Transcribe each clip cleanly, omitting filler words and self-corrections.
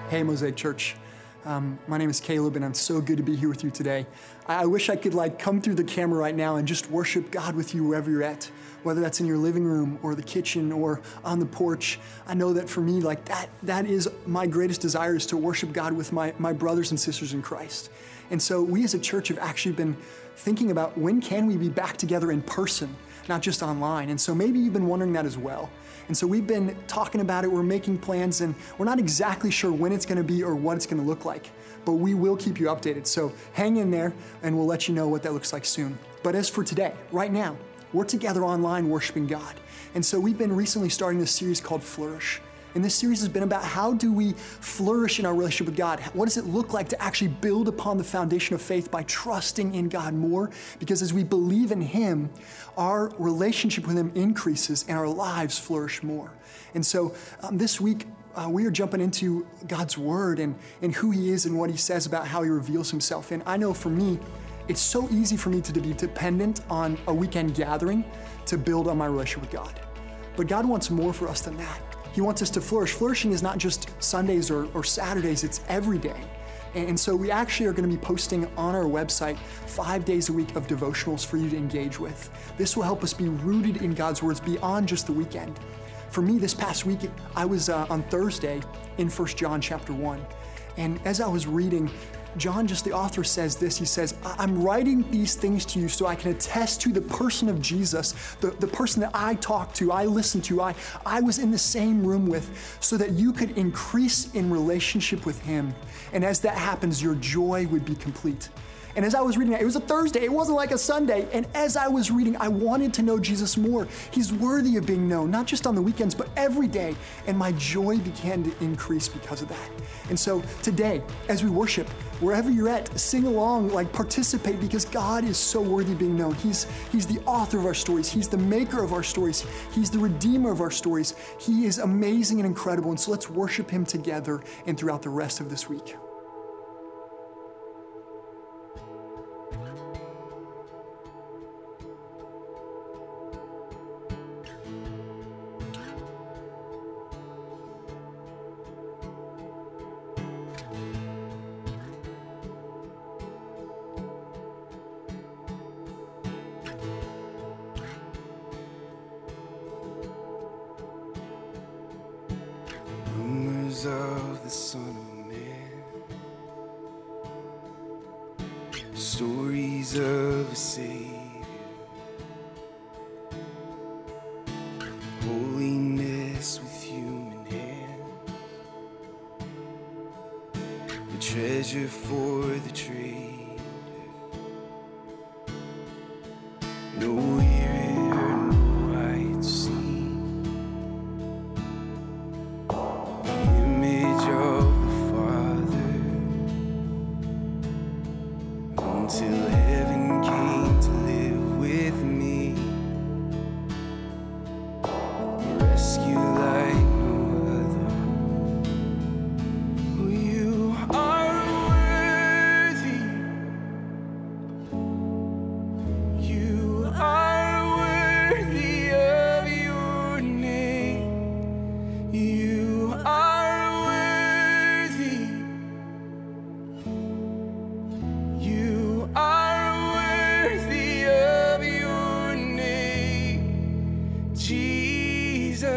Hey, Mosaic Church. My name is Caleb, and I'm so good to be here with you today. I wish I could come through the camera right now and just worship God with you wherever you're at, whether that's in your living room or the kitchen or on the porch. I know that for me, that is my greatest desire, is to worship God with my brothers and sisters in Christ. And so we as a church have actually been thinking about when can we be back together in person, not just online. And so maybe you've been wondering that as well. And so we've been talking about it, we're making plans, and we're not exactly sure when it's gonna be or what it's gonna look like, but we will keep you updated. So hang in there and we'll let you know what that looks like soon. But as for today, right now, we're together online worshiping God. And so we've been recently starting this series called Flourish. And this series has been about how do we flourish in our relationship with God? What does it look like to actually build upon the foundation of faith by trusting in God more? Because as we believe in Him, our relationship with Him increases and our lives flourish more. And so this week, we are jumping into God's Word and who He is and what He says about how He reveals Himself. And I know for me, it's so easy for me to be dependent on a weekend gathering to build on my relationship with God. But God wants more for us than that. He wants us to flourish. Flourishing is not just Sundays or Saturdays, it's every day. And so we actually are going to be posting on our website 5 days a week of devotionals for you to engage with. This will help us be rooted in God's words beyond just the weekend. For me, this past week, I was on Thursday in 1 John chapter 1. And as I was reading, John, the author says this, he says, I'm writing these things to you so I can attest to the person of Jesus, the person that I talked to, I listened to, I was in the same room with, so that you could increase in relationship with Him. And as that happens, your joy would be complete. And as I was reading that, it was a Thursday, it wasn't like a Sunday. And as I was reading, I wanted to know Jesus more. He's worthy of being known, not just on the weekends, but every day. And my joy began to increase because of that. And so today, as we worship, wherever you're at, sing along, participate, because God is so worthy of being known. He's the author of our stories. He's the maker of our stories. He's the redeemer of our stories. He is amazing and incredible. And so let's worship Him together and throughout the rest of this week. Of the Son of Man, stories of a Savior, holiness with human hands, a treasure for the trader, no ear heard, no eye to see. Until heaven came to live with me, rescue like no other. Oh, you are worthy. You are worthy of your name. You are worthy. You are worthy of your name, Jesus.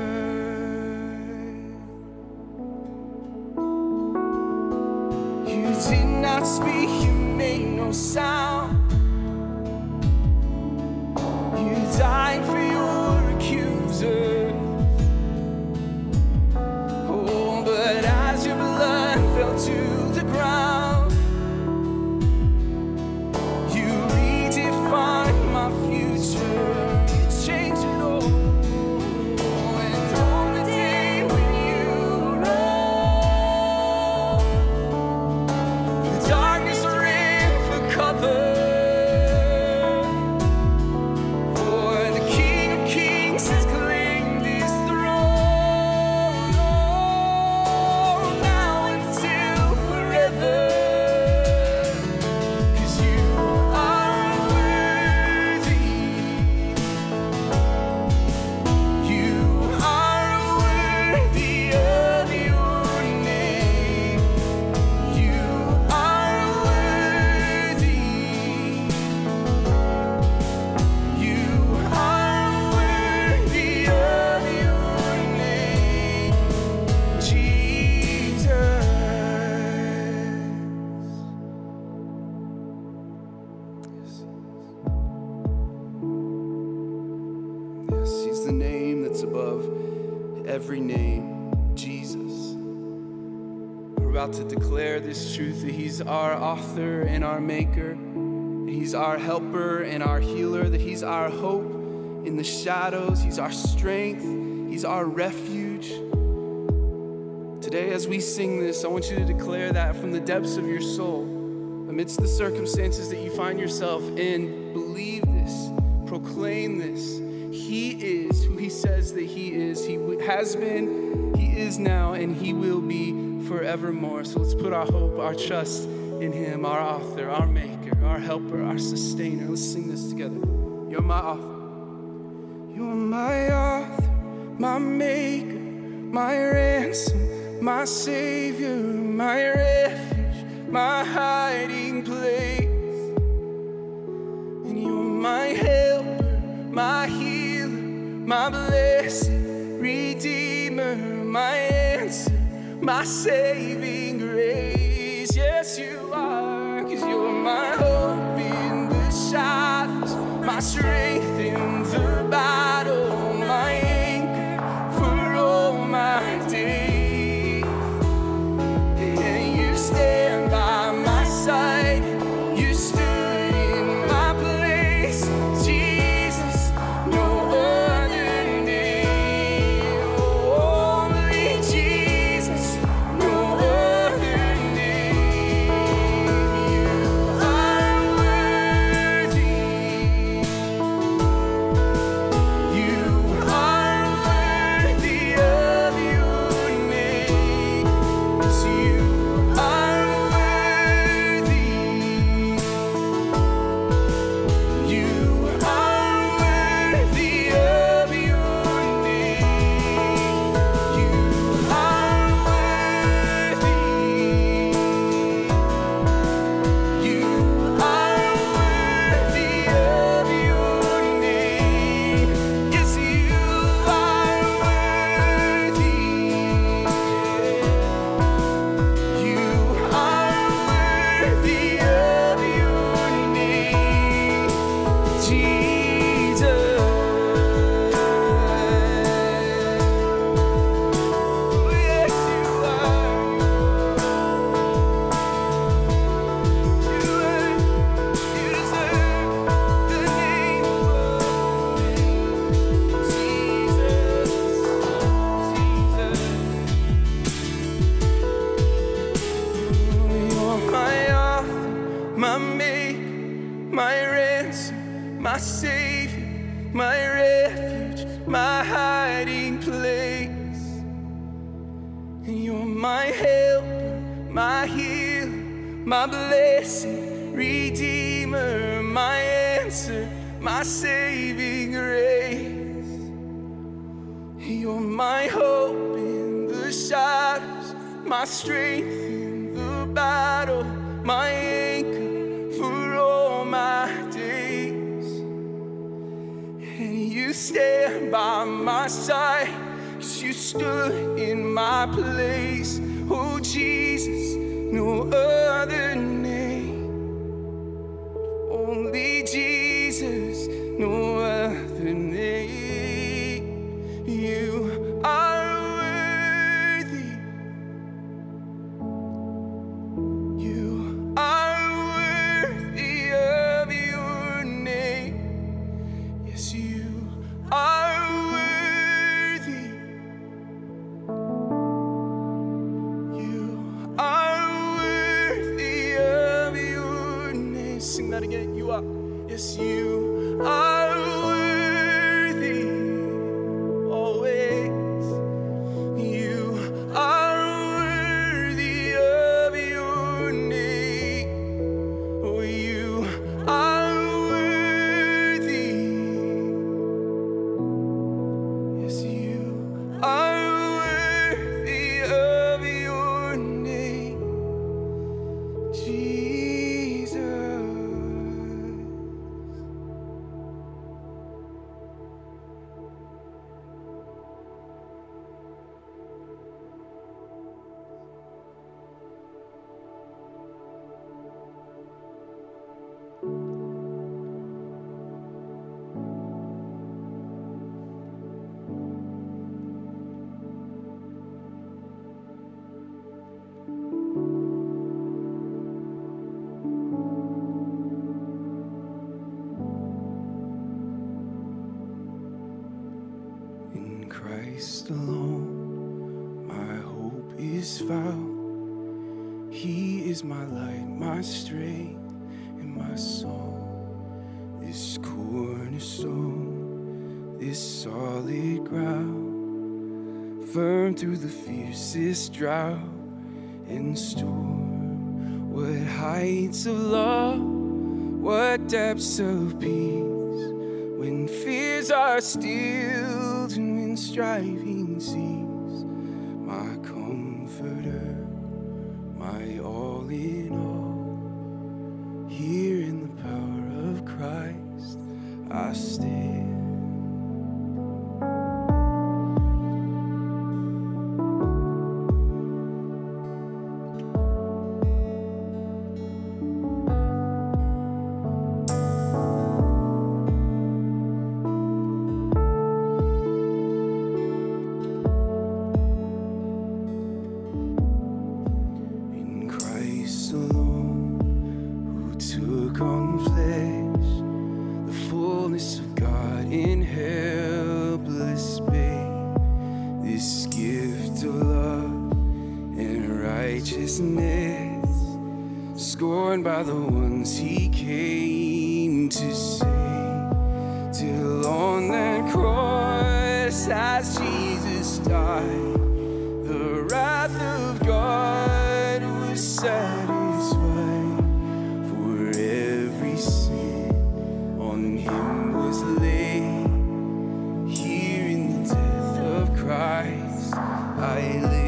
You did not speak, you made no sound. You died for your accusers. Oh, but as your blood fell to the ground, find my future, you change it all. And on the day when you rose, the darkness ran for cover. Yes, he's the name that's above every name, Jesus. We're about to declare this truth that he's our author and our maker, that he's our helper and our healer, that he's our hope in the shadows, he's our strength, he's our refuge. Today, as we sing this, I want you to declare that from the depths of your soul, amidst the circumstances that you find yourself in. Believe this, proclaim this. He is who he says that he is. He has been, he is now, and he will be forevermore. So let's put our hope, our trust in him, our author, our maker, our helper, our sustainer. Let's sing this together. You're my author. You're my author, my maker, my ransom, my savior, my refuge, my hiding place. And you're my helper, my healer, my blessed redeemer, my answer, my saving grace. Yes, you are, 'cause you're my hope in the shadows, my strength in the battle, my anchor for all my days. And you stand by my side, you stood in my place, Jesus, no other name, only Jesus, no other name. You are worthy. You are worthy of your name. Yes, you are worthy. You are worthy of your name. You are worthy. You are worthy of your name. Yes, you are worthy. You are worthy of your name, Jesus. Oh, yes, you are. You deserve the name above names. Jesus, Jesus. You're my author, my maker, my ransom, my savior, my refuge, my hiding place. And you're my helper, my healer, my blessed redeemer, my answer, my saving grace. You're my hope in the shadows, my strength in the battle, my anchor for all my days. And you stand by my side, 'cause you stood in my place. Oh, Jesus, no other name, only Jesus, no other name. You are worthy. You are worthy of your name. Yes, you are worthy. You are worthy of your name. Sing that again. You are. Yes, you are worthy. In Christ alone, my hope is found. He is my light, my strength, and my song. This cornerstone, this solid ground, firm through the fiercest drought and storm. What heights of love, what depths of peace, when fears are stilled and when striving cease. My comforter, my all in all, here in the power of Christ I stand. Scorned by the ones he came to save, till on that cross as Jesus died, the wrath of God was satisfied. For every sin on him was laid, here in the death of Christ I live.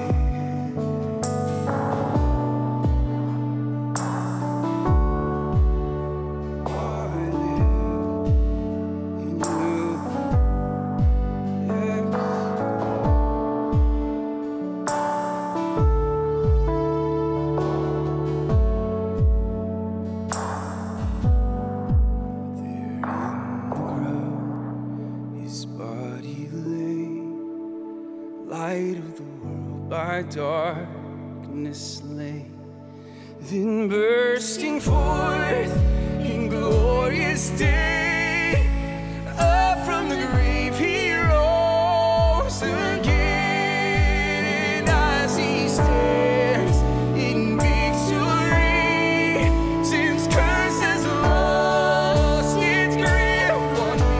Light of the world by darkness slain, then bursting forth in glorious day, up from the grave he rose again. As he stands in victory, since curse has lost its grip on me.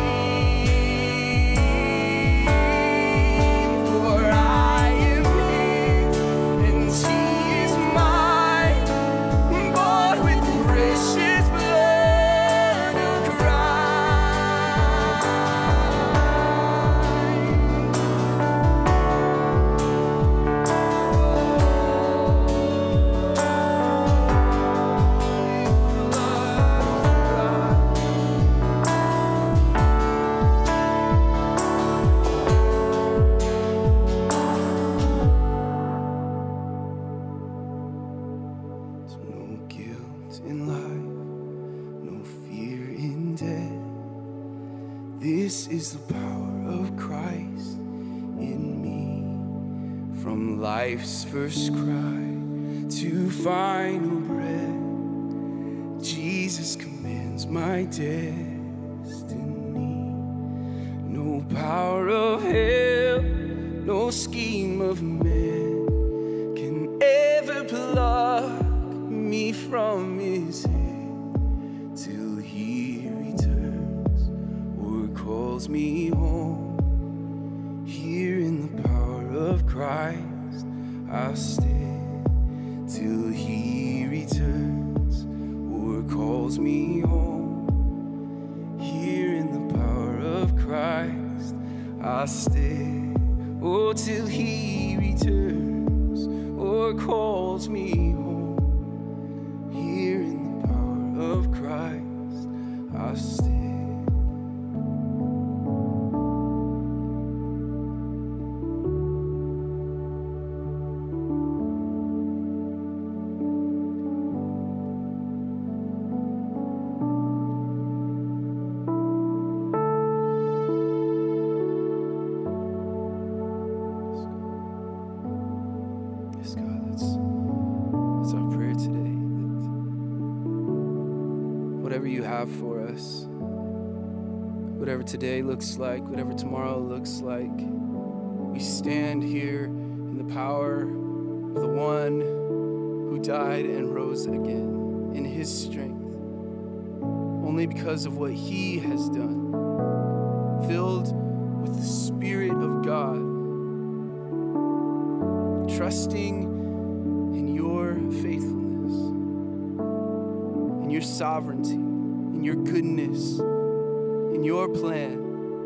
In life, no fear in death. This is the power of Christ in me. From life's first cry to final breath, Jesus commands my destiny. No power of hell, no scheme of man can ever pluck me from his hand till he returns or calls me home. Here in the power of Christ I'll stand till he returns or calls me home. Here in the power of Christ I'll stand, oh, till he returns or calls me home. Here in the power of Christ I stand. Yes, God, that's our prayer today. Whatever you have for us, whatever today looks like, whatever tomorrow looks like, we stand here in the power of the one who died and rose again, in his strength, only because of what he has done, filled with the Spirit of God, trusting in your faithfulness, in your sovereignty, in your goodness, in your plan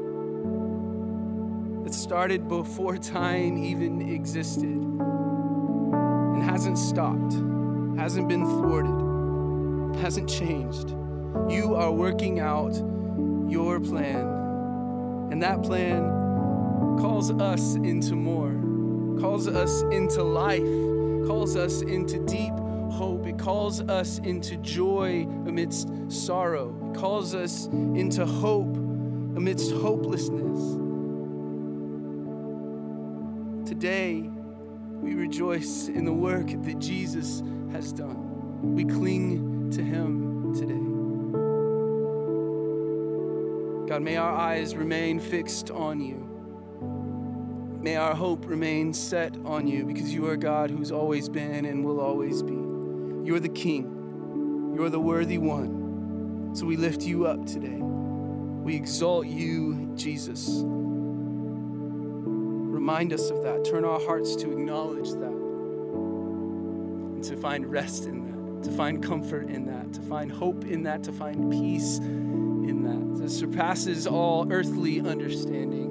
that started before time even existed and hasn't stopped, hasn't been thwarted, hasn't changed. You are working out your plan, and that plan calls us into more, calls us into life, calls us into deep hope. It calls us into joy amidst sorrow. It calls us into hope amidst hopelessness. Today, we rejoice in the work that Jesus has done. We cling to him today. God, may our eyes remain fixed on you. May our hope remain set on you, because you are God who's always been and will always be. You're the King. You're the worthy one. So we lift you up today. We exalt you, Jesus. Remind us of that. Turn our hearts to acknowledge that, and to find rest in that, to find comfort in that, to find hope in that, to find peace in that surpasses all earthly understanding.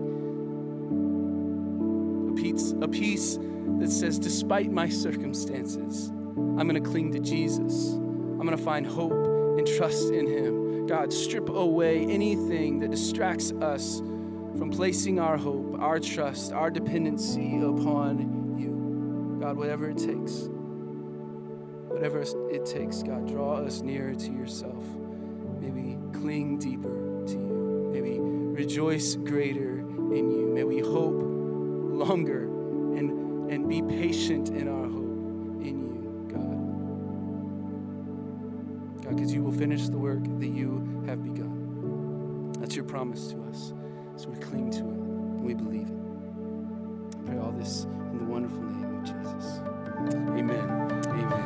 A peace that says, despite my circumstances, I'm going to cling to Jesus. I'm going to find hope and trust in him. God, strip away anything that distracts us from placing our hope, our trust, our dependency upon you. God, whatever it takes, God, draw us nearer to yourself. May we cling deeper to you. May we rejoice greater in you. May we hope longer and be patient in our hope in you, God. God, because you will finish the work that you have begun. That's your promise to us. So we cling to it and we believe it. I pray all this in the wonderful name of Jesus. Amen. Amen.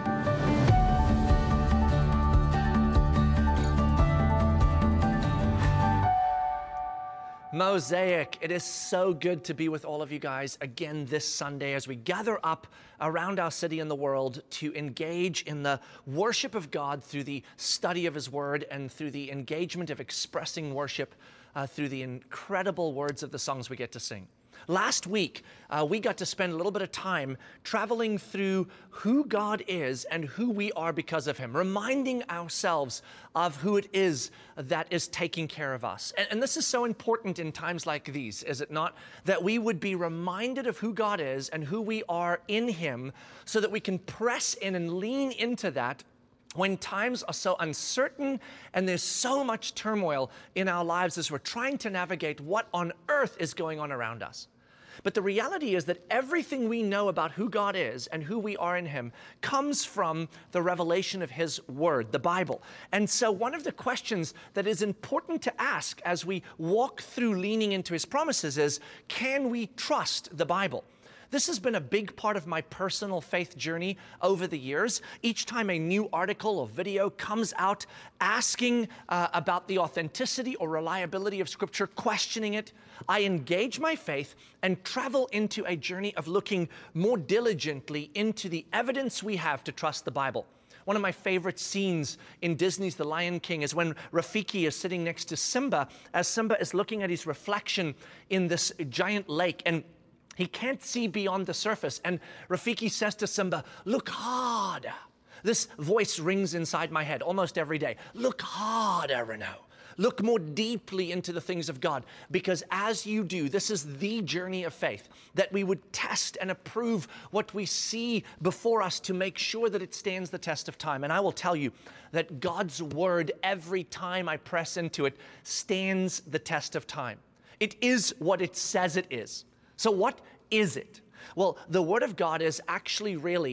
Mosaic, it is so good to be with all of you guys again this Sunday as we gather up around our city and the world to engage in the worship of God through the study of his word and through the engagement of expressing worship through the incredible words of the songs we get to sing. Last week, we got to spend a little bit of time traveling through who God is and who we are because of him, reminding ourselves of who it is that is taking care of us. And this is so important in times like these, is it not? That we would be reminded of who God is and who we are in him so that we can press in and lean into that when times are so uncertain and there's so much turmoil in our lives as we're trying to navigate what on earth is going on around us. But the reality is that everything we know about who God is and who we are in him comes from the revelation of his word, the Bible. And so one of the questions that is important to ask as we walk through leaning into his promises is, can we trust the Bible? This has been a big part of my personal faith journey over the years. Each time a new article or video comes out asking about the authenticity or reliability of Scripture, questioning it, I engage my faith and travel into a journey of looking more diligently into the evidence we have to trust the Bible. One of my favorite scenes in Disney's The Lion King is when Rafiki is sitting next to Simba as Simba is looking at his reflection in this giant lake, and he can't see beyond the surface. And Rafiki says to Simba, "Look harder." This voice rings inside my head almost every day. Look harder, Renaud. Look more deeply into the things of God, because as you do, this is the journey of faith, that we would test and approve what we see before us to make sure that it stands the test of time. And I will tell you that God's word, every time I press into it, stands the test of time. It is what it says it is. So what is it? Well, the word of God is actually really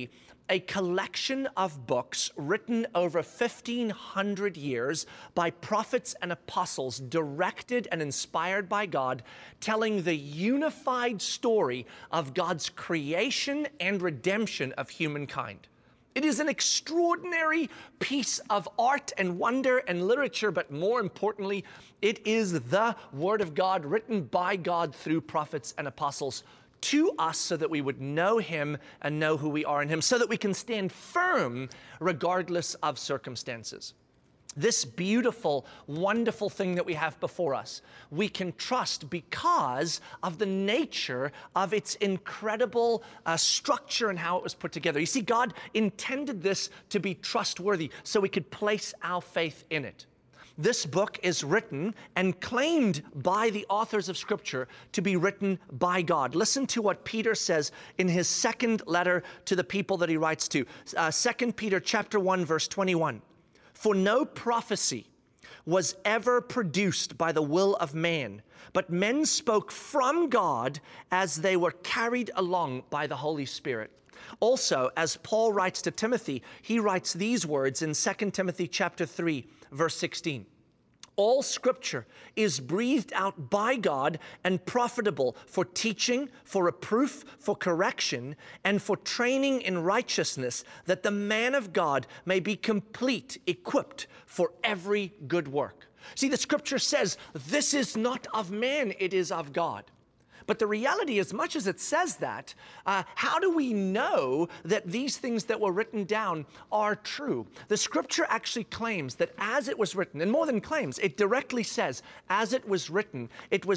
a collection of books written over 1,500 years by prophets and apostles, directed and inspired by God, telling the unified story of God's creation and redemption of humankind. It is an extraordinary piece of art and wonder and literature, but more importantly, it is the Word of God written by God through prophets and apostles to us so that we would know Him and know who we are in Him, so that we can stand firm regardless of circumstances. This beautiful, wonderful thing that we have before us, we can trust because of the nature of its incredible structure and how it was put together. You see, God intended this to be trustworthy so we could place our faith in it. This book is written and claimed by the authors of Scripture to be written by God. Listen to what Peter says in his second letter to the people that he writes to. 2 Peter chapter 1, verse 21. For no prophecy was ever produced by the will of man, but men spoke from God as they were carried along by the Holy Spirit. Also, as Paul writes to Timothy, he writes these words in 2 Timothy chapter 3, verse 16. All Scripture is breathed out by God and profitable for teaching, for reproof, for correction, and for training in righteousness, that the man of God may be complete, equipped for every good work. See, the Scripture says, this is not of man, it is of God. But the reality, as much as it says that, how do we know that these things that were written down are true? The Scripture actually claims that as it was written, and more than claims, it directly says, as it was written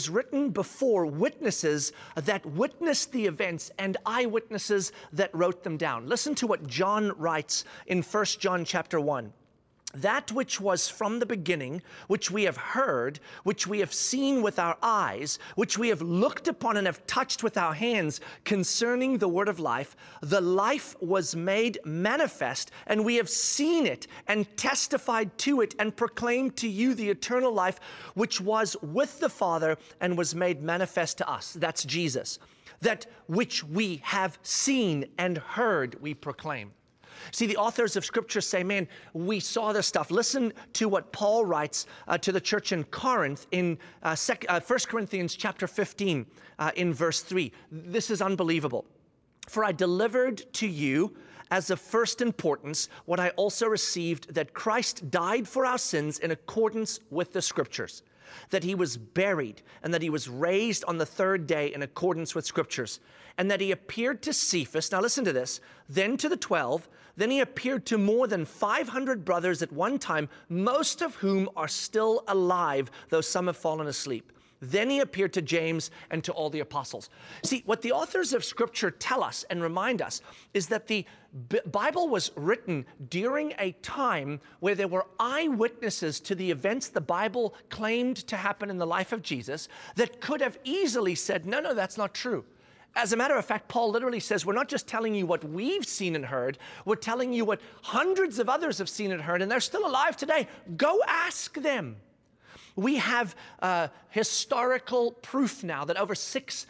before witnesses that witnessed the events and eyewitnesses that wrote them down. Listen to what John writes in 1 John chapter 1. That which was from the beginning, which we have heard, which we have seen with our eyes, which we have looked upon and have touched with our hands concerning the word of life, the life was made manifest, and we have seen it and testified to it and proclaimed to you the eternal life which was with the Father and was made manifest to us. That's Jesus. That which we have seen and heard, we proclaim. See, the authors of Scripture say, man, we saw this stuff. Listen to what Paul writes to the church in Corinth in 1 Corinthians chapter 15 in verse 3. This is unbelievable. For I delivered to you as of first importance what I also received, that Christ died for our sins in accordance with the Scriptures, that he was buried, and that he was raised on the third day in accordance with Scriptures, and that he appeared to Cephas, now listen to this, then to the 12, then he appeared to more than 500 brothers at one time, most of whom are still alive, though some have fallen asleep. Then he appeared to James and to all the apostles. See, what the authors of Scripture tell us and remind us is that the Bible was written during a time where there were eyewitnesses to the events the Bible claimed to happen in the life of Jesus that could have easily said, no, that's not true. As a matter of fact, Paul literally says, we're not just telling you what we've seen and heard, we're telling you what hundreds of others have seen and heard, and they're still alive today. Go ask them. We have historical proof now that over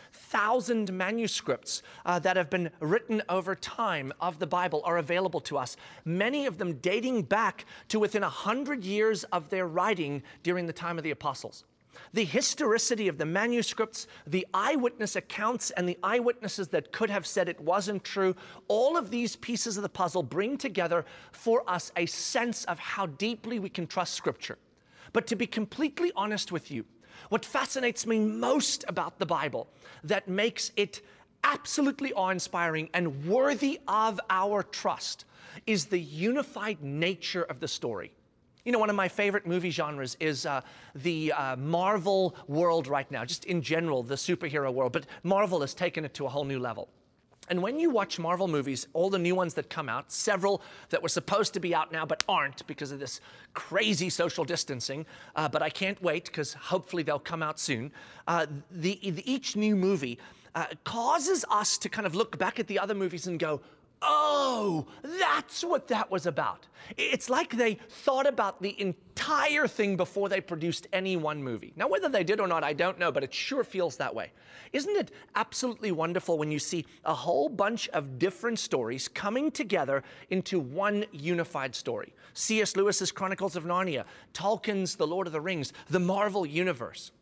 6,000 manuscripts that have been written over time of the Bible are available to us, many of them dating back to within 100 years of their writing during the time of the apostles. The historicity of the manuscripts, the eyewitness accounts, and the eyewitnesses that could have said it wasn't true, all of these pieces of the puzzle bring together for us a sense of how deeply we can trust Scripture. But to be completely honest with you, what fascinates me most about the Bible, that makes it absolutely awe-inspiring and worthy of our trust, is the unified nature of the story. You know, one of my favorite movie genres is the Marvel world right now, just in general, the superhero world, but Marvel has taken it to a whole new level. And when you watch Marvel movies, all the new ones that come out, several that were supposed to be out now but aren't because of this crazy social distancing, but I can't wait because hopefully they'll come out soon, each new movie causes us to kind of look back at the other movies and go, oh, that's what that was about. It's like they thought about the entire thing before they produced any one movie. Now, whether they did or not, I don't know, but it sure feels that way. Isn't it absolutely wonderful when you see a whole bunch of different stories coming together into one unified story? C.S. Lewis's Chronicles of Narnia, Tolkien's The Lord of the Rings, the Marvel Universe.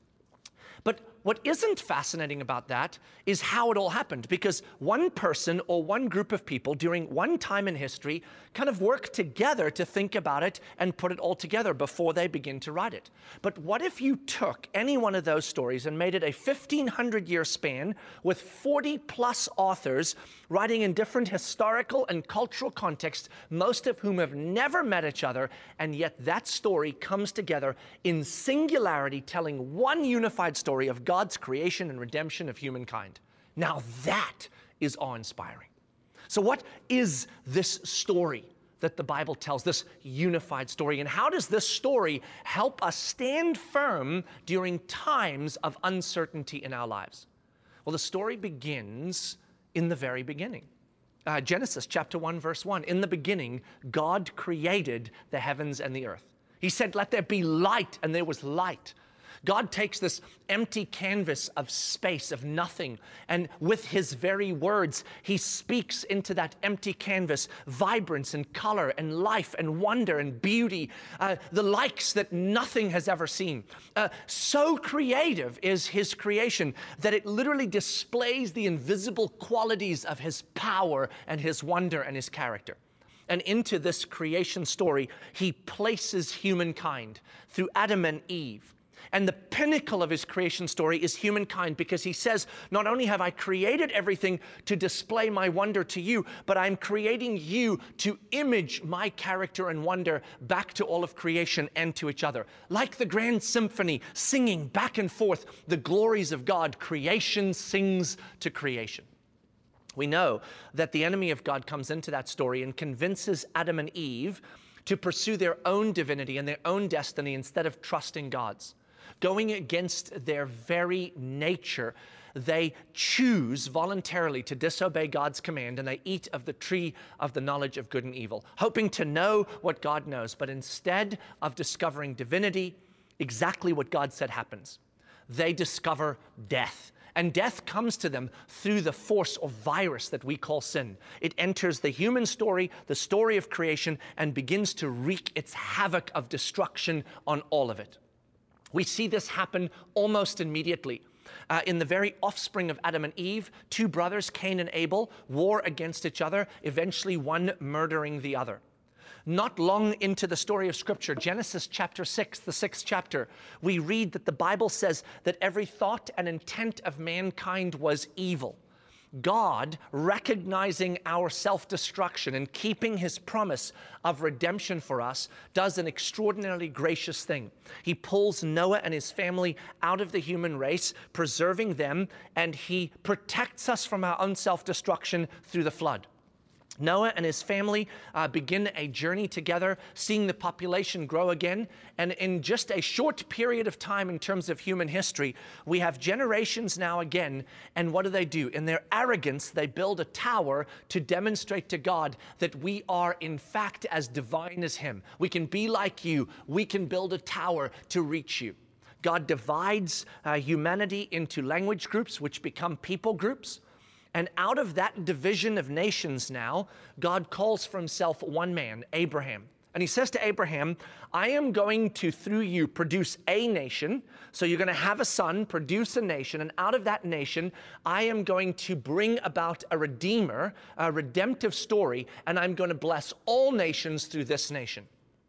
But what isn't fascinating about that is how it all happened, because one person or one group of people during one time in history kind of worked together to think about it and put it all together before they begin to write it. But what if you took any one of those stories and made it a 1,500-year span with 40-plus authors writing in different historical and cultural contexts, most of whom have never met each other, and yet that story comes together in singularity, telling one unified story of God's creation and redemption of humankind. Now that is awe-inspiring. So what is this story that the Bible tells, this unified story? And how does this story help us stand firm during times of uncertainty in our lives? Well, the story begins in the very beginning. Genesis chapter 1, verse 1. In the beginning, God created the heavens and the earth. He said, let there be light, and there was light. God takes this empty canvas of space, of nothing, and with his very words, he speaks into that empty canvas vibrance and color and life and wonder and beauty, the likes that nothing has ever seen. So creative is his creation that it literally displays the invisible qualities of his power and his wonder and his character. And into this creation story, he places humankind through Adam and Eve. And the pinnacle of his creation story is humankind, because he says, not only have I created everything to display my wonder to you, but I'm creating you to image my character and wonder back to all of creation and to each other. Like the grand symphony singing back and forth the glories of God, creation sings to creation. We know that the enemy of God comes into that story and convinces Adam and Eve to pursue their own divinity and their own destiny instead of trusting God's. Going against their very nature, they choose voluntarily to disobey God's command, and they eat of the tree of the knowledge of good and evil, hoping to know what God knows. But instead of discovering divinity, exactly what God said happens. They discover death. And death comes to them through the force or virus that we call sin. It enters the human story, the story of creation, and begins to wreak its havoc of destruction on all of it. We see this happen almost immediately. In the very offspring of Adam and Eve, two brothers, Cain and Abel, war against each other, eventually one murdering the other. Not long into the story of Scripture, Genesis chapter 6, the 6th chapter, we read that the Bible says that every thought and intent of mankind was evil. God, recognizing our self-destruction and keeping his promise of redemption for us, does an extraordinarily gracious thing. He pulls Noah and his family out of the human race, preserving them, and he protects us from our own self-destruction through the flood. Noah and his family begin a journey together, seeing the population grow again. And in just a short period of time in terms of human history, we have generations now again. And what do? In their arrogance, they build a tower to demonstrate to God that we are in fact as divine as him. We can be like you. We can build a tower to reach you. God divides humanity into language groups, which become people groups. And out of that division of nations now, God calls for himself one man, Abraham. And he says to Abraham, I am going to, through you, produce a nation. So you're going to have a son, produce a nation. And out of that nation, I am going to bring about a redeemer, a redemptive story. And I'm going to bless all nations through this nation.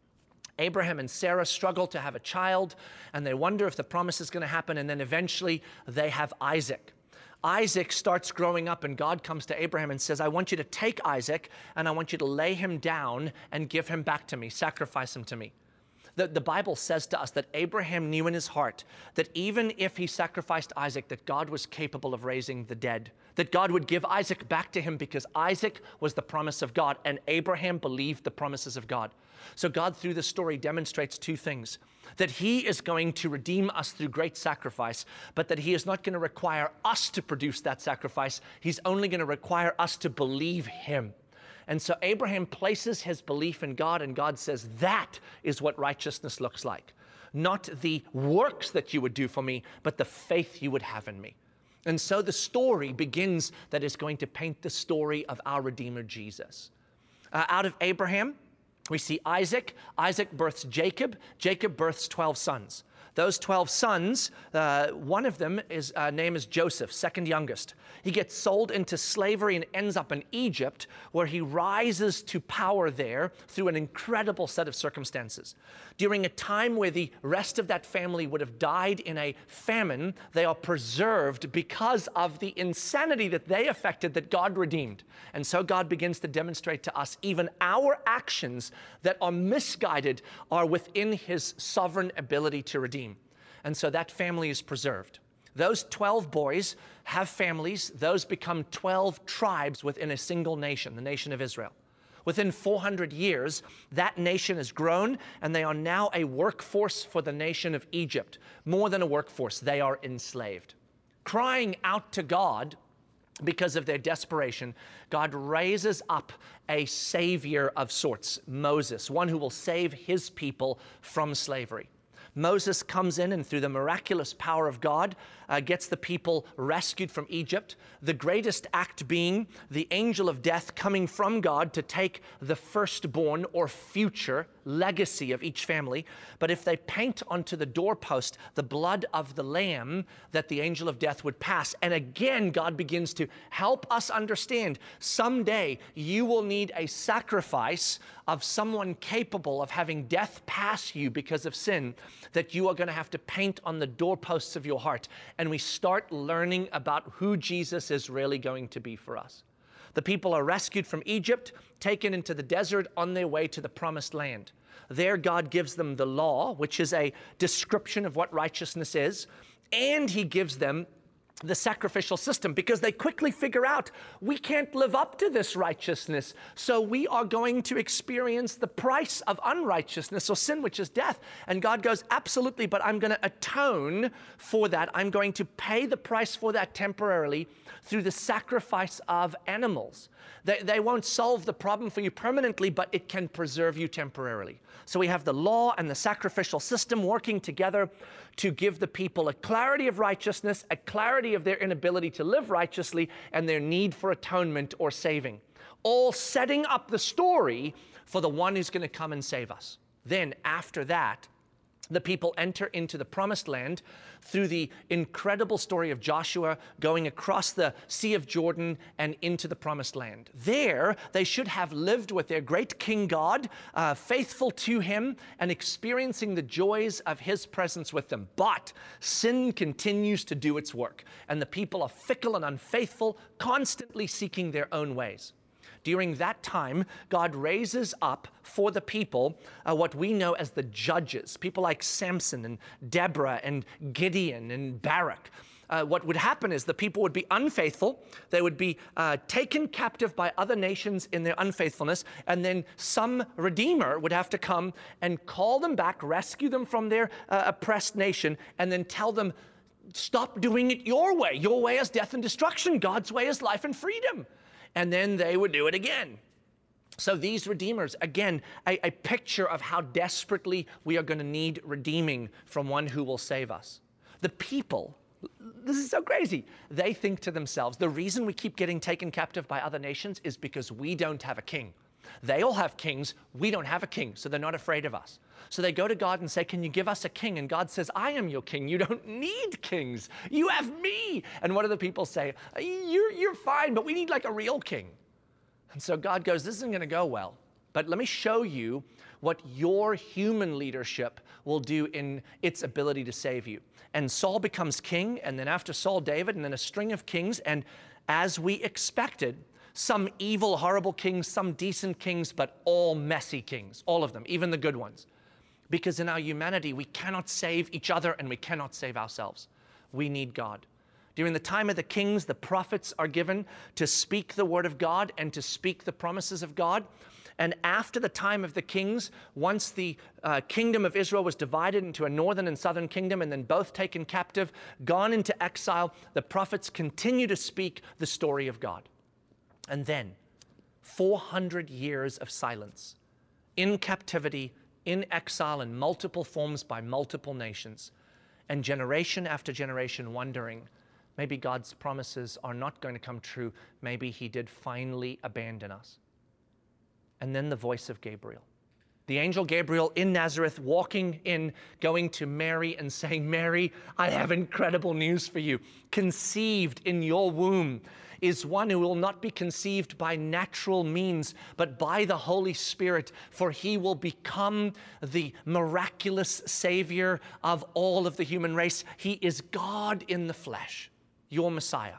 Abraham and Sarah struggle to have a child, and they wonder if the promise is going to happen. And then eventually they have Isaac. Isaac starts growing up, and God comes to Abraham and says, I want you to take Isaac, and I want you to lay him down and give him back to me, sacrifice him to me. The Bible says to us that Abraham knew in his heart that even if he sacrificed Isaac, that God was capable of raising the dead, that God would give Isaac back to him because Isaac was the promise of God, and Abraham believed the promises of God. So God, through this story, demonstrates two things: that he is going to redeem us through great sacrifice, but that he is not going to require us to produce that sacrifice. He's only going to require us to believe him. And so Abraham places his belief in God, and God says, that is what righteousness looks like. Not the works that you would do for me, but the faith you would have in me. And so the story begins that is going to paint the story of our Redeemer, Jesus. Out of Abraham, we see Isaac. Isaac births Jacob. Jacob births 12 sons. Those 12 sons, one of them is name is Joseph, second youngest. He gets sold into slavery and ends up in Egypt, where he rises to power there through an incredible set of circumstances. During a time where the rest of that family would have died in a famine, they are preserved because of the insanity that they affected that God redeemed. And so God begins to demonstrate to us even our actions that are misguided are within his sovereign ability to redeem. And so that family is preserved. Those 12 boys have families. Those become 12 tribes within a single nation, the nation of Israel. Within 400 years, that nation has grown, and they are now a workforce for the nation of Egypt. More than a workforce, they are enslaved. Crying out to God because of their desperation, God raises up a savior of sorts, Moses, one who will save his people from slavery. Moses comes in and through the miraculous power of God gets the people rescued from Egypt. The greatest act being the angel of death coming from God to take the firstborn or future legacy of each family. But if they paint onto the doorpost the blood of the lamb, that the angel of death would pass. And again, God begins to help us understand someday you will need a sacrifice of someone capable of having death pass you because of sin, that you are going to have to paint on the doorposts of your heart. And we start learning about who Jesus is really going to be for us. The people are rescued from Egypt, taken into the desert on their way to the promised land. There, God gives them the law, which is a description of what righteousness is, and he gives them the sacrificial system, because they quickly figure out we can't live up to this righteousness, so we are going to experience the price of unrighteousness or sin, which is death. And God goes, absolutely, but I'm going to atone for that. I'm going to pay the price for that temporarily through the sacrifice of animals. They won't solve the problem for you permanently, but it can preserve you temporarily. So we have the law and the sacrificial system working together to give the people a clarity of righteousness, a clarity of their inability to live righteously, and their need for atonement or saving. All setting up the story for the one who's going to come and save us. Then after that, the people enter into the promised land through the incredible story of Joshua going across the Sea of Jordan and into the promised land. There, they should have lived with their great King God, faithful to him and experiencing the joys of his presence with them. But sin continues to do its work, and the people are fickle and unfaithful, constantly seeking their own ways. During that time, God raises up for the people what we know as the judges, people like Samson and Deborah and Gideon and Barak. What would happen is the people would be unfaithful. They would be taken captive by other nations in their unfaithfulness, and then some redeemer would have to come and call them back, rescue them from their oppressed nation, and then tell them, stop doing it your way. Your way is death and destruction. God's way is life and freedom. And then they would do it again. So these redeemers, again, a picture of how desperately we are going to need redeeming from one who will save us. The people, this is so crazy, they think to themselves, the reason we keep getting taken captive by other nations is because we don't have a king. They all have kings, we don't have a king, so they're not afraid of us. So they go to God and say, can you give us a king? And God says, I am your king. You don't need kings. You have me. And what do the people say? You're fine, but we need like a real king. And so God goes, this isn't going to go well. But let me show you what your human leadership will do in its ability to save you. And Saul becomes king, and then after Saul, David, and then a string of kings. And as we expected, some evil, horrible kings, some decent kings, but all messy kings, all of them, even the good ones. Because in our humanity, we cannot save each other and we cannot save ourselves. We need God. During the time of the kings, the prophets are given to speak the word of God and to speak the promises of God. And after the time of the kings, once the kingdom of Israel was divided into a northern and southern kingdom and then both taken captive, gone into exile, the prophets continue to speak the story of God. And then 400 years of silence, in captivity, in exile in multiple forms by multiple nations, and generation after generation wondering, maybe God's promises are not going to come true. Maybe he did finally abandon us. And then the voice of Gabriel. The angel Gabriel in Nazareth walking in, going to Mary and saying, Mary, I have incredible news for you. Conceived in your womb is one who will not be conceived by natural means, but by the Holy Spirit, for he will become the miraculous Savior of all of the human race. He is God in the flesh, your Messiah.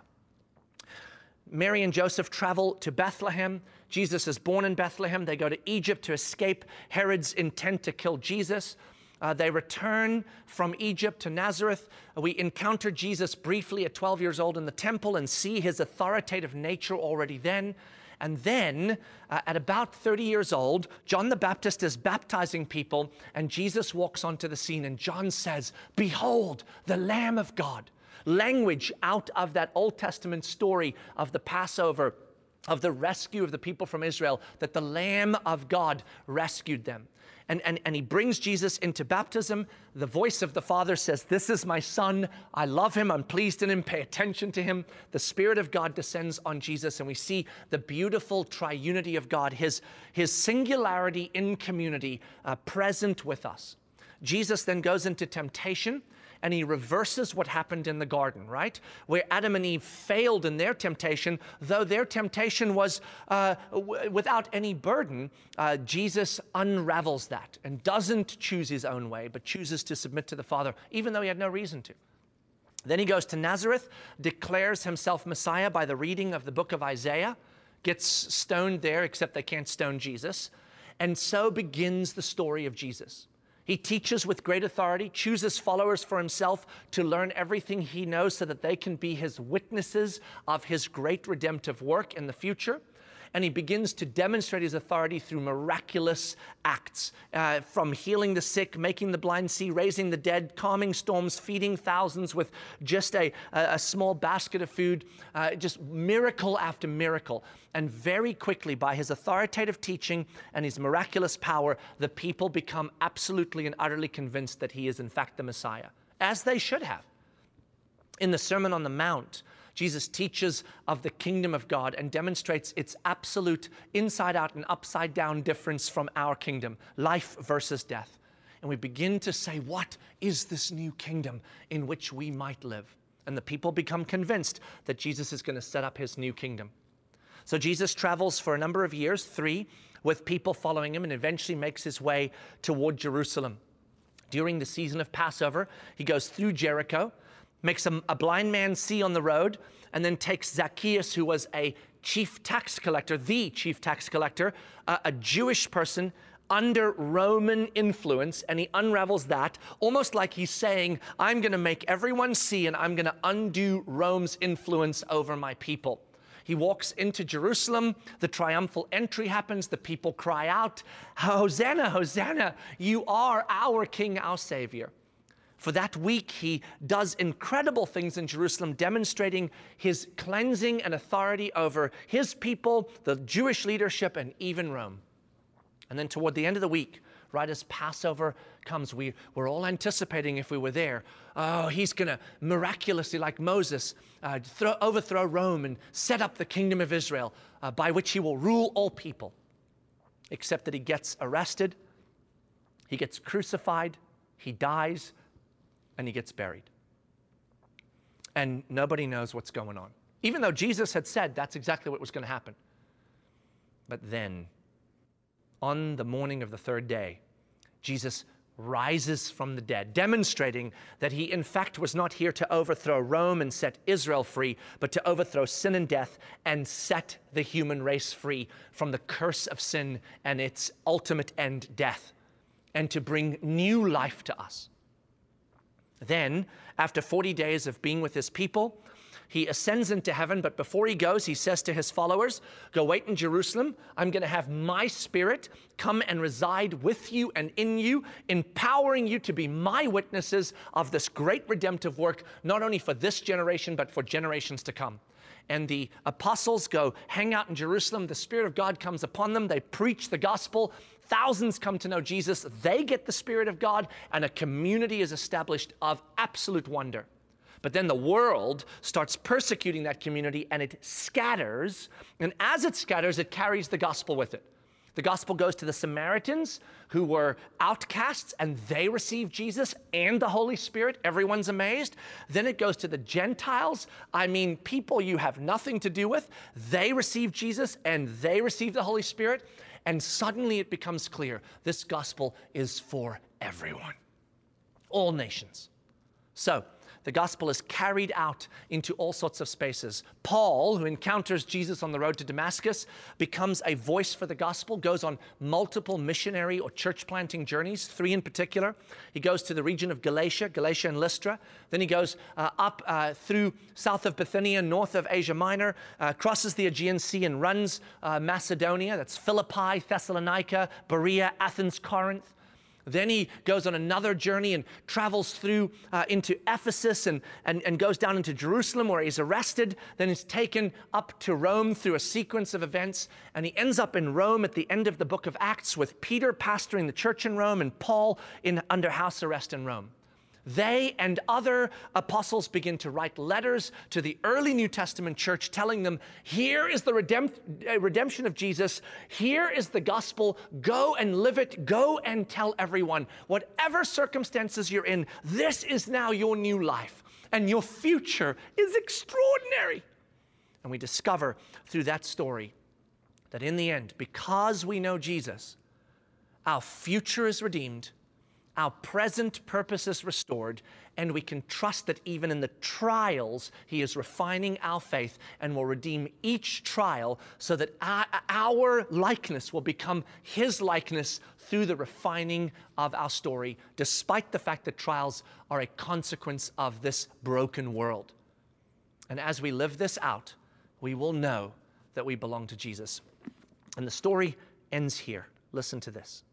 Mary and Joseph travel to Bethlehem. Jesus is born in Bethlehem. They go to Egypt to escape Herod's intent to kill Jesus. They return from Egypt to Nazareth. We encounter Jesus briefly at 12 years old in the temple and see his authoritative nature already then. And then, at about 30 years old, John the Baptist is baptizing people, and Jesus walks onto the scene, and John says, behold, the Lamb of God. Language out of that Old Testament story of the Passover, of the rescue of the people from Israel, that the Lamb of God rescued them. And he brings Jesus into baptism. The voice of the Father says, this is my Son. I love him. I'm pleased in him. Pay attention to him. The Spirit of God descends on Jesus, and we see the beautiful triunity of God, his singularity in community present with us. Jesus then goes into temptation, and he reverses what happened in the garden, right? Where Adam and Eve failed in their temptation, though their temptation was without any burden, Jesus unravels that and doesn't choose his own way, but chooses to submit to the Father, even though he had no reason to. Then he goes to Nazareth, declares himself Messiah by the reading of the book of Isaiah, gets stoned there, except they can't stone Jesus, and so begins the story of Jesus. He teaches with great authority, chooses followers for himself to learn everything he knows so that they can be his witnesses of his great redemptive work in the future. And he begins to demonstrate his authority through miraculous acts, from healing the sick, making the blind see, raising the dead, calming storms, feeding thousands with just a small basket of food, just miracle after miracle. And very quickly, by his authoritative teaching and his miraculous power, the people become absolutely and utterly convinced that he is in fact the Messiah, as they should have. In the Sermon on the Mount, Jesus teaches of the kingdom of God and demonstrates its absolute inside-out and upside-down difference from our kingdom, life versus death. And we begin to say, what is this new kingdom in which we might live? And the people become convinced that Jesus is going to set up his new kingdom. So Jesus travels for a number of years, 3, with people following him, and eventually makes his way toward Jerusalem. During the season of Passover, he goes through Jericho, makes a blind man see on the road, and then takes Zacchaeus, who was a chief tax collector, the chief tax collector, a Jewish person under Roman influence, and he unravels that, almost like he's saying, I'm going to make everyone see, and I'm going to undo Rome's influence over my people. He walks into Jerusalem, the triumphal entry happens, the people cry out, Hosanna, Hosanna, you are our King, our Savior. For that week, he does incredible things in Jerusalem, demonstrating his cleansing and authority over his people, the Jewish leadership, and even Rome. And then toward the end of the week, right as Passover comes, we're all anticipating, if we were there, oh, he's going to miraculously, like Moses, overthrow Rome and set up the kingdom of Israel, by which he will rule all people. Except that he gets arrested, he gets crucified, he dies, and he gets buried. And nobody knows what's going on, even though Jesus had said that's exactly what was going to happen. But then, on the morning of the 3rd day, Jesus rises from the dead, demonstrating that he in fact was not here to overthrow Rome and set Israel free, but to overthrow sin and death and set the human race free from the curse of sin and its ultimate end, death, and to bring new life to us. Then, after 40 days of being with his people, He ascends into heaven, but before he goes, he says to his followers, go wait in Jerusalem. I'm going to have my Spirit come and reside with you and in you, empowering you to be my witnesses of this great redemptive work, not only for this generation, but for generations to come. And the apostles go hang out in Jerusalem. The Spirit of God comes upon them. They preach the gospel. Thousands come to know Jesus. They get the Spirit of God, and a community is established of absolute wonder. But then the world starts persecuting that community, and it scatters. And as it scatters, it carries the gospel with it. The gospel goes to the Samaritans, who were outcasts, and they receive Jesus and the Holy Spirit. Everyone's amazed. Then it goes to the Gentiles. I mean, people you have nothing to do with. They receive Jesus, and they receive the Holy Spirit. And suddenly it becomes clear this gospel is for everyone, all nations. So the gospel is carried out into all sorts of spaces. Paul, who encounters Jesus on the road to Damascus, becomes a voice for the gospel, goes on multiple missionary or church planting journeys, 3 in particular. He goes to the region of Galatia and Lystra. Then he goes up through south of Bithynia, north of Asia Minor, crosses the Aegean Sea and runs Macedonia. That's Philippi, Thessalonica, Berea, Athens, Corinth. Then he goes on another journey and travels through into Ephesus and goes down into Jerusalem, where he's arrested. Then he's taken up to Rome through a sequence of events. And he ends up in Rome at the end of the book of Acts, with Peter pastoring the church in Rome and Paul under house arrest in Rome. They and other apostles begin to write letters to the early New Testament church, telling them, here is the redemption of Jesus. Here is the gospel. Go and live it. Go and tell everyone. Whatever circumstances you're in, this is now your new life. And your future is extraordinary. And we discover through that story that in the end, because we know Jesus, our future is redeemed. Our present purpose is restored, and we can trust that even in the trials, he is refining our faith and will redeem each trial so that our likeness will become his likeness through the refining of our story, despite the fact that trials are a consequence of this broken world. And as we live this out, we will know that we belong to Jesus. And the story ends here. Listen to this.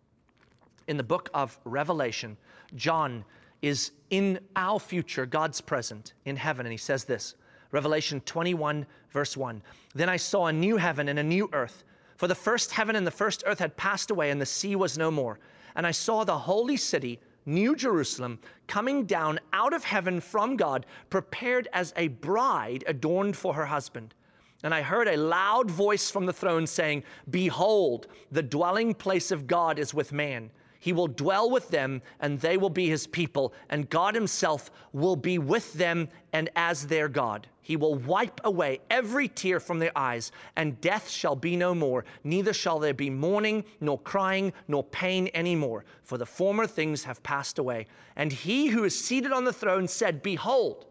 In the book of Revelation, John is in our future, God's present in heaven, and he says this, Revelation 21, verse 1, then I saw a new heaven and a new earth, for the first heaven and the first earth had passed away, and the sea was no more. And I saw the holy city, New Jerusalem, coming down out of heaven from God, prepared as a bride adorned for her husband. And I heard a loud voice from the throne saying, behold, the dwelling place of God is with man. He will dwell with them, and they will be his people, and God himself will be with them and as their God. He will wipe away every tear from their eyes, and death shall be no more. Neither shall there be mourning, nor crying, nor pain anymore, for the former things have passed away. And he who is seated on the throne said, behold,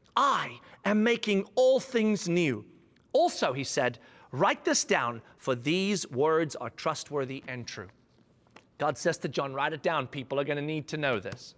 I am making all things new. Also, he said, write this down, for these words are trustworthy and true. God says to John, write it down. People are going to need to know this.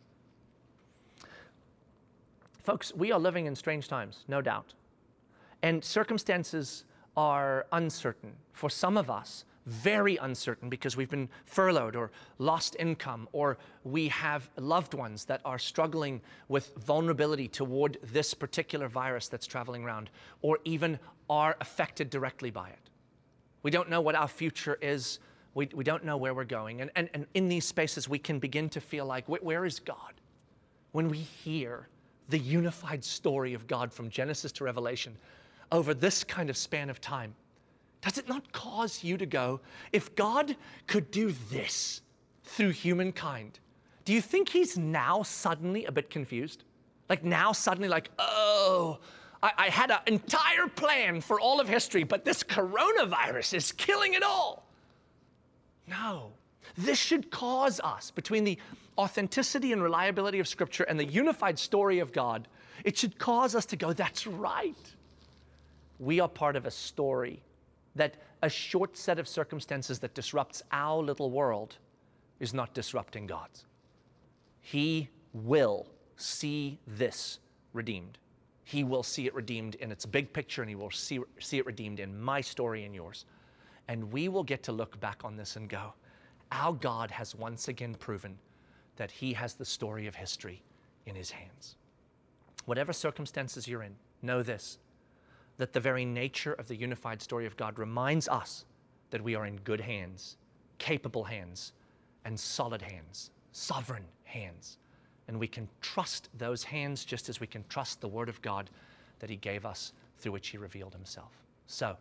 Folks, we are living in strange times, no doubt. And circumstances are uncertain. For some of us, very uncertain, because we've been furloughed or lost income, or we have loved ones that are struggling with vulnerability toward this particular virus that's traveling around, or even are affected directly by it. We don't know what our future is. We don't know where we're going. And in these spaces, we can begin to feel like, where is God? When we hear the unified story of God from Genesis to Revelation over this kind of span of time, does it not cause you to go, if God could do this through humankind, do you think he's now suddenly a bit confused? Like now suddenly like, oh, I had an entire plan for all of history, but this coronavirus is killing it all. No, this should cause us, between the authenticity and reliability of Scripture and the unified story of God, it should cause us to go, that's right. We are part of a story that a short set of circumstances that disrupts our little world is not disrupting God's. He will see this redeemed. He will see it redeemed in its big picture, and he will see it redeemed in my story and yours. And we will get to look back on this and go, our God has once again proven that he has the story of history in his hands. Whatever circumstances you're in, know this, that the very nature of the unified story of God reminds us that we are in good hands, capable hands, and solid hands, sovereign hands. And we can trust those hands just as we can trust the word of God that he gave us through which he revealed himself. So,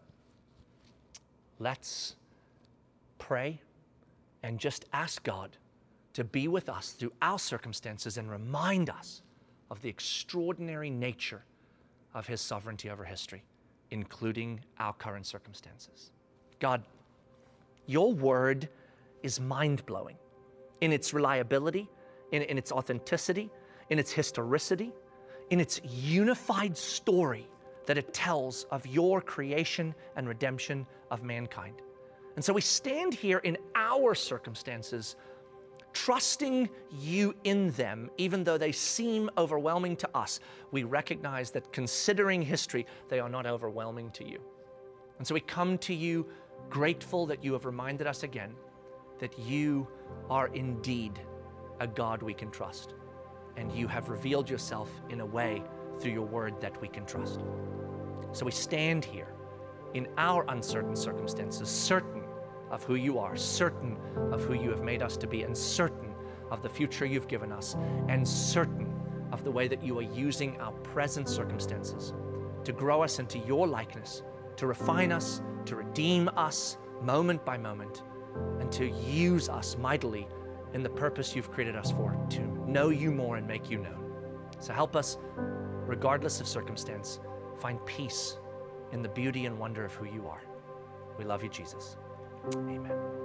let's pray and just ask God to be with us through our circumstances and remind us of the extraordinary nature of his sovereignty over history, including our current circumstances. God, your word is mind-blowing in its reliability, in its authenticity, in its historicity, in its unified story that it tells of your creation and redemption of mankind. And so we stand here in our circumstances, trusting you in them, even though they seem overwhelming to us. We recognize that considering history, they are not overwhelming to you. And so we come to you grateful that you have reminded us again that you are indeed a God we can trust. And you have revealed yourself in a way through your word that we can trust. So we stand here in our uncertain circumstances, certain of who you are, certain of who you have made us to be, and certain of the future you've given us, and certain of the way that you are using our present circumstances to grow us into your likeness, to refine us, to redeem us moment by moment, and to use us mightily in the purpose you've created us for, to know you more and make you known. So help us, regardless of circumstance, find peace in the beauty and wonder of who you are. We love you, Jesus. Amen.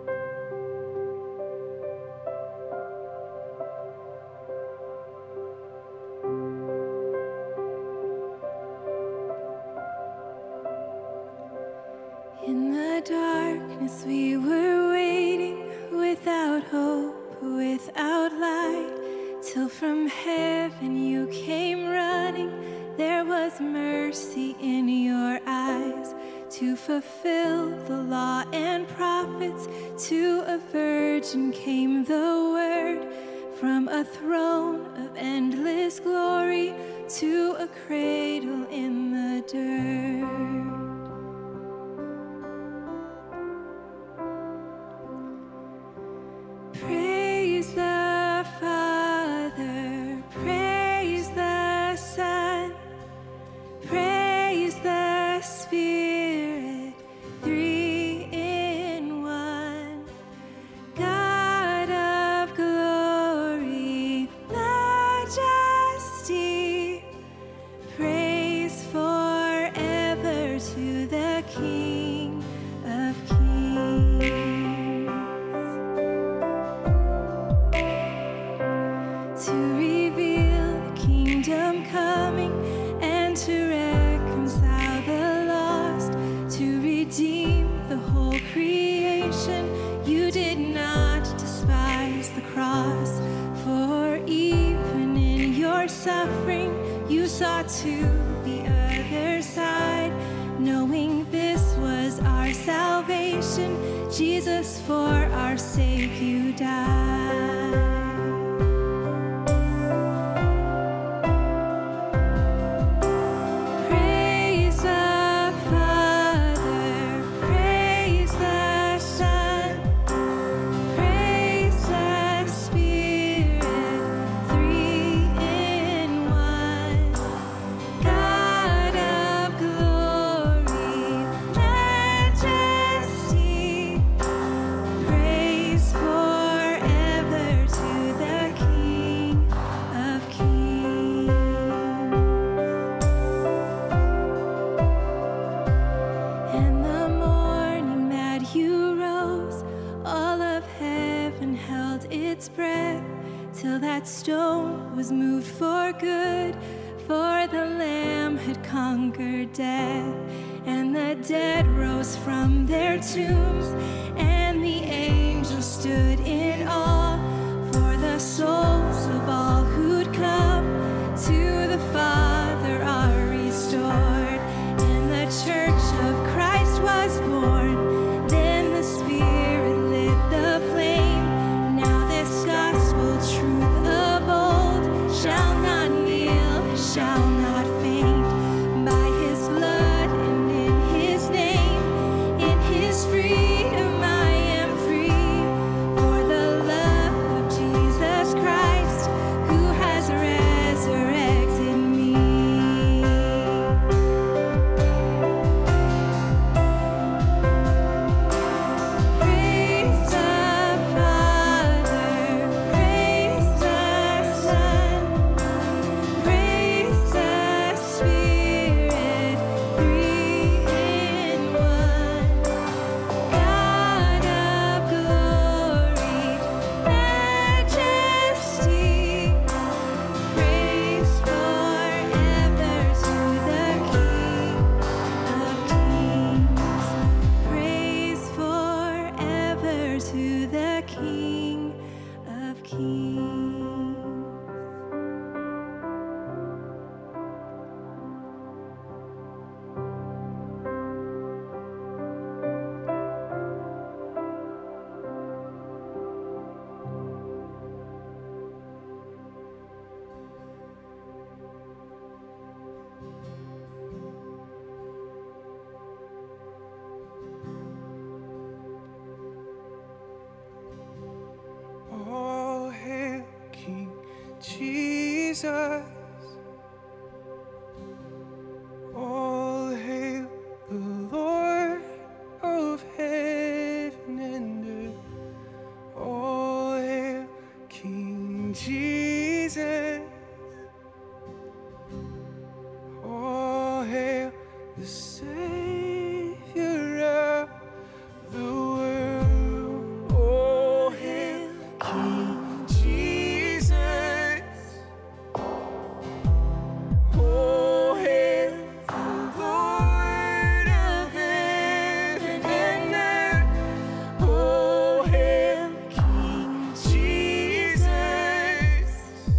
In the darkness we were waiting, without hope, without light, till from heaven you came running. There was mercy in your eyes to fulfill the law and prophets. To a virgin came the word, from a throne of endless glory to a cradle in the dirt. Praise the Father, praise the Son, praise the Spirit, three in one. God of glory, majesty, praise forever to the King of Kings. To reveal the kingdom coming and to reconcile the lost, to redeem the whole creation. You did not despise the cross, for even in your suffering you saw to the other side, knowing this was our salvation. Jesus, for our sake you died. Praise the Father, praise the Son, praise the Spirit, three in one. God of glory, majesty, praise forever to the King of Kings. And the morning that you rose, all of heaven held its breath, till that stone was moved for good, for the Lamb had conquered death. And the dead rose from their tombs, and the angels stood in awe, for the souls of all who'd come to the Father are church of Christ was born. Then the Spirit lit the flame. Now this gospel truth of old shall not kneel, shall not faint. By his blood and in his name, in his freedom I am free. For the love of Jesus Christ, who has resurrected me. Praise the Father, praise the Son, praise the Spirit, three in one. God of glory, majesty, praise forever to the King of Kings. Praise forever to the King of Kings. All hail King Jesus. All hail the Lord of heaven and earth. All hail King Jesus. All hail the Savior of the world. All hail King Jesus. Oh, hail the Lord of heaven and earth. Oh, hail King Jesus.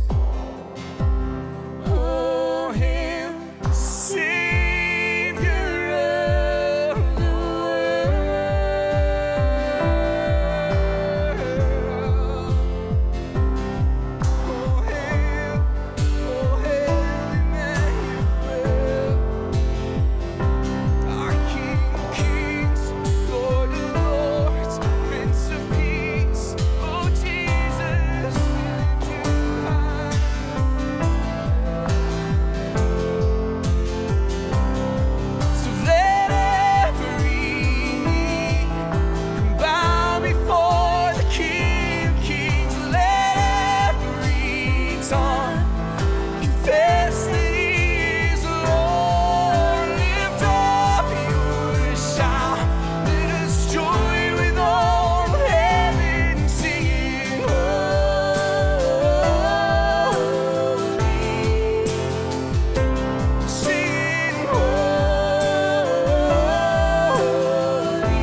Oh, hail the Savior of the world. Oh, hail Emmanuel, our King of Kings, Lord of Lords, Prince of Peace. Oh, Jesus, we lift you high. So let every knee bow before the King of Kings. Let every tongue confess that He is Lord. Lift up your shout. Let us join with all heaven, singing holy, singing holy.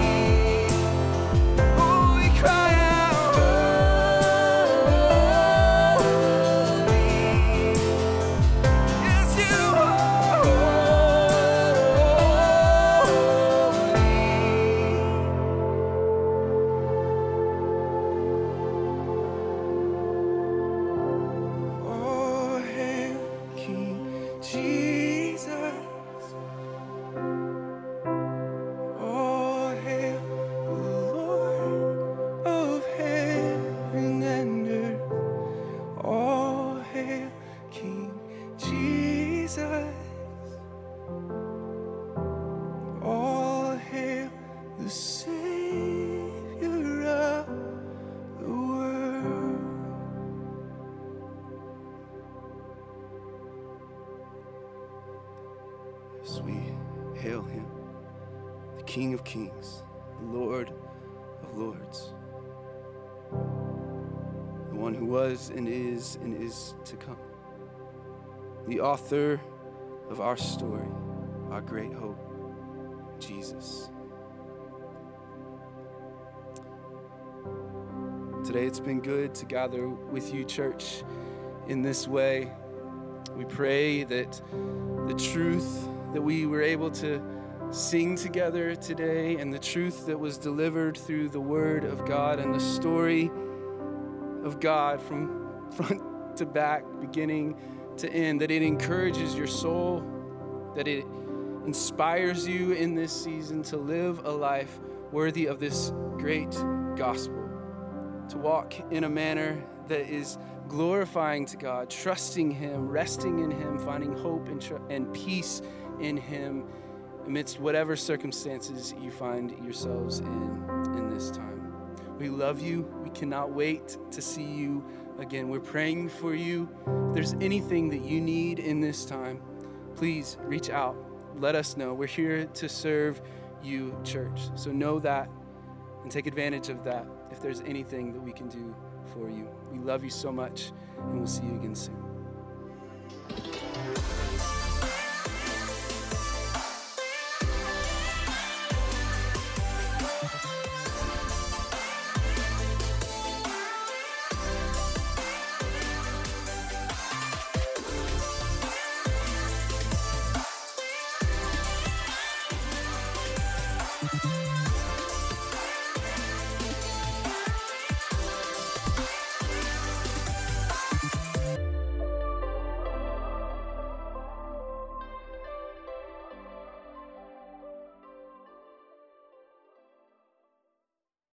Oh, we cry out, holy. Yes, you are holy. Oh, hail King Jesus. Oh, hail the Lord of heaven and earth. Oh, hail King Jesus. All hail the Savior of the world. As we hail Him, the King of Kings, the Lord of Lords, the one who was and is to come, the author of our story, our great hope, Jesus. Today it's been good to gather with you, church, in this way. We pray that the truth that we were able to sing together today and the truth that was delivered through the Word of God and the story of God from front to back, beginning to end, that it encourages your soul, that it inspires you in this season to live a life worthy of this great gospel, to walk in a manner that is glorifying to God, trusting Him, resting in Him, finding hope and peace in Him amidst whatever circumstances you find yourselves in this time. We love you. We cannot wait to see you again. We're praying for you. If there's anything that you need in this time, please reach out. Let us know. We're here to serve you, church. So know that and take advantage of that if there's anything that we can do for you. We love you so much, and we'll see you again soon.